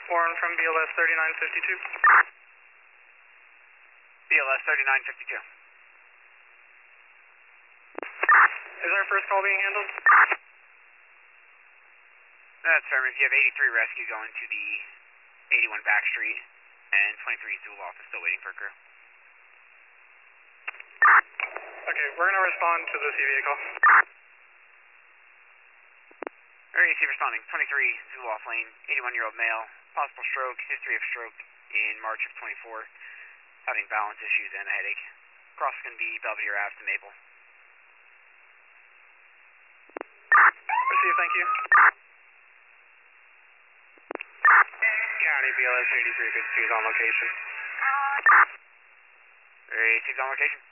Warren from BLS 3952. BLS 3952. Is our first call being handled? That's affirmative. You have 83 rescue going to the 81 back street, and 23 Zoloff is still waiting for a crew. Okay, we're going to respond to the C vehicle. RAC responding. 23 Zoloff lane, 81-year-old male, possible stroke, history of stroke in March of 24, having balance issues and a headache. Cross is going to be Belvedere Ave to Maple. Receive, thank you. County BLS 8352 is on location. RAC is on location.